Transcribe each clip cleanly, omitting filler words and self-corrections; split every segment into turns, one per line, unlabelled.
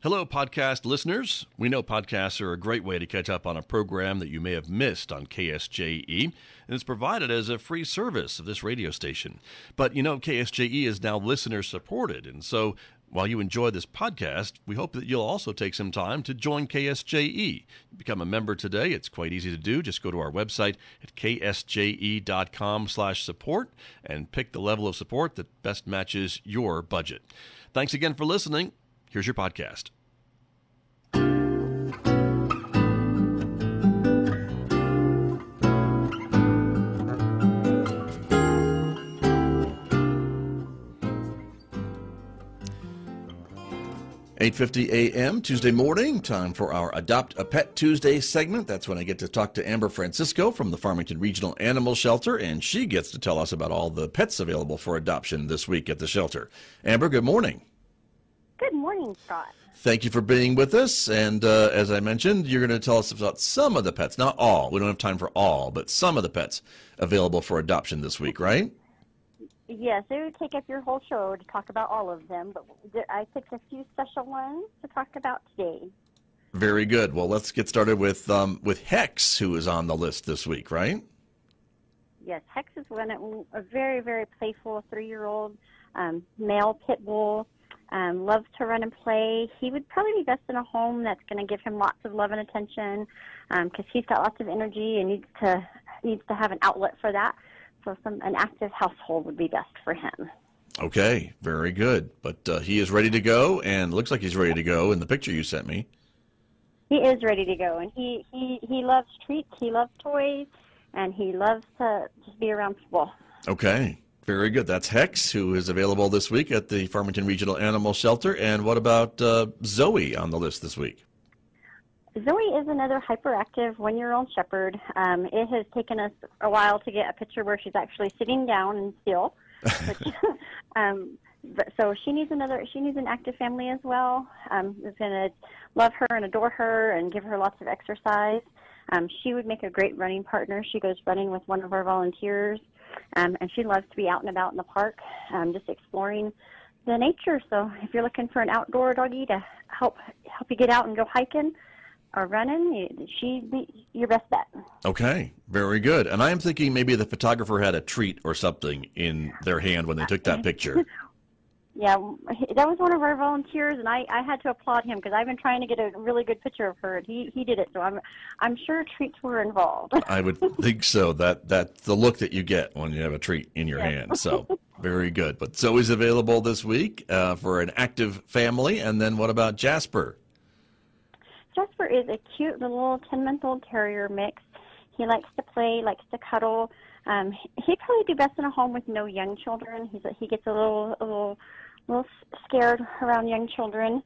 Hello, podcast listeners. We know podcasts are a great way to catch up on a program that you may have missed on KSJE, and it's provided as a free service of this radio station. But you know, KSJE is now listener-supported, and so while you enjoy this podcast, we hope that you'll also take some time to join KSJE. Become a member today. It's quite easy to do. Just go to our website at ksje.com/support and pick the level of support that best matches your budget. Thanks again for listening. Here's your podcast. 8:50 a.m. Tuesday morning, time for our Adopt a Pet Tuesday segment. That's when I get to talk to Amber Francisco from the Farmington Regional Animal Shelter, and she gets to tell us about all the pets available for adoption this week at the shelter. Amber, good morning.
Good morning, Scott.
Thank you for being with us. And as I mentioned, you're going to tell us about some of the pets, not all. We don't have time for all, but some of the pets available for adoption this week, right?
Yes, it would take up your whole show to talk about all of them, but I picked a few special ones to talk about today.
Very good. Well, let's get started with Hex, who is on the list this week, right?
Yes, Hex is a very, very playful 3-year-old male pit bull. Loves to run and play. He would probably be best in a home that's going to give him lots of love and attention because he's got lots of energy and needs to have an outlet for that. So an active household would be best for him.
Okay, very good. But he is ready to go, and looks like he's ready to go in the picture you sent me.
He is ready to go, and he loves treats, he loves toys, and he loves to just be around people. Okay,
very good. That's Hex, who is available this week at the Farmington Regional Animal Shelter. And what about Zoe on the list this week?
Zoe is another hyperactive 1-year-old shepherd. It has taken us a while to get a picture where she's actually sitting down and still. So she needs an active family as well. Is going to love her and adore her and give her lots of exercise. She would make a great running partner. She goes running with one of our volunteers, and she loves to be out and about in the park, just exploring the nature. So if you're looking for an outdoor doggie to help you get out and go hiking or running, she'd be your best bet.
Okay, very good. And I am thinking maybe the photographer had a treat or something in their hand when they took that picture.
Yeah, that was one of our volunteers, and I had to applaud him because I've been trying to get a really good picture of her, and he did it. So I'm sure treats were involved.
I would think so. That's the look that you get when you have a treat in your hand. So very good. But Zoe's available this week for an active family. And then what about Jasper?
Jasper is a cute little 10-month-old terrier mix. He likes to play, likes to cuddle. He'd probably do best in a home with no young children. He gets a little scared around young children,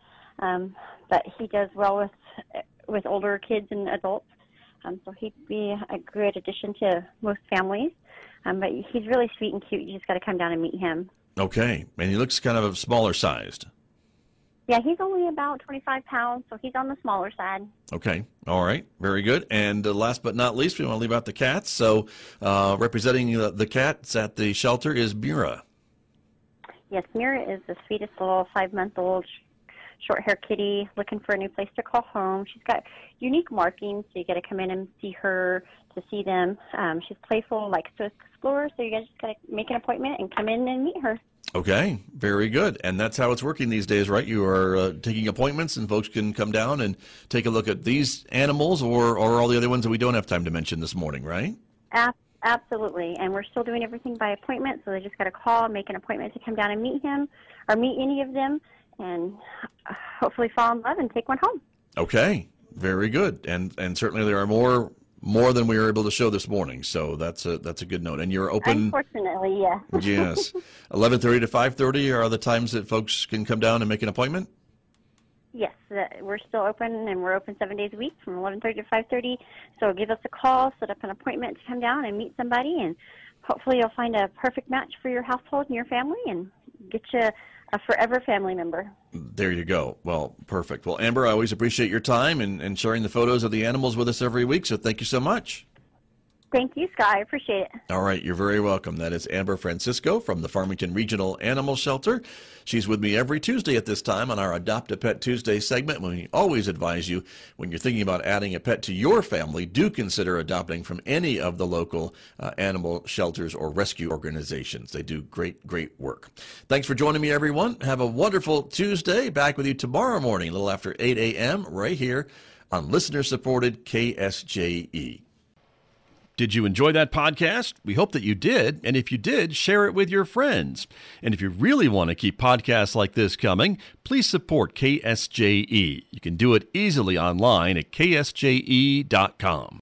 but he does well with older kids and adults. So he'd be a good addition to most families. But he's really sweet and cute. You just got to come down and meet him. Okay,
and he looks kind of smaller sized.
Yeah, he's only about 25 pounds, so he's on the smaller side.
Okay. All right. Very good. And last but not least, we want to leave out the cats. So representing the cats at the shelter is Mira.
Yes, Mira is the sweetest little 5-month-old short-haired kitty looking for a new place to call home. She's got unique markings, so you got to come in and see her to see them. She's playful, likes to explore, so you guys just got to make an appointment and come in and meet her.
Okay, very good. And that's how it's working these days, right? You are taking appointments, and folks can come down and take a look at these animals or all the other ones that we don't have time to mention this morning, right?
Absolutely. And we're still doing everything by appointment, so they just got to call, make an appointment to come down and meet him or meet any of them, and hopefully fall in love and take one home.
Okay, very good. And certainly there are more than we were able to show this morning, so that's a good note. And you're open.
Unfortunately, yeah.
Yes, 11:30 to 5:30 are the times that folks can come down and make an appointment.
Yes, we're still open, and we're open 7 days a week from 11:30 to 5:30. So give us a call, set up an appointment to come down and meet somebody, and hopefully you'll find a perfect match for your household and your family, and get you a forever family member.
There you go. Well, perfect. Well, Amber, I always appreciate your time and sharing the photos of the animals with us every week, so thank you so much.
Thank you, Scott. I appreciate it.
All right, you're very welcome. That is Amber Francisco from the Farmington Regional Animal Shelter. She's with me every Tuesday at this time on our Adopt a Pet Tuesday segment. We always advise you, when you're thinking about adding a pet to your family, do consider adopting from any of the local animal shelters or rescue organizations. They do great, great work. Thanks for joining me, everyone. Have a wonderful Tuesday. Back with you tomorrow morning, a little after 8 a.m., right here on listener-supported KSJE. Did you enjoy that podcast? We hope that you did. And if you did, share it with your friends. And if you really want to keep podcasts like this coming, please support KSJE. You can do it easily online at ksje.com.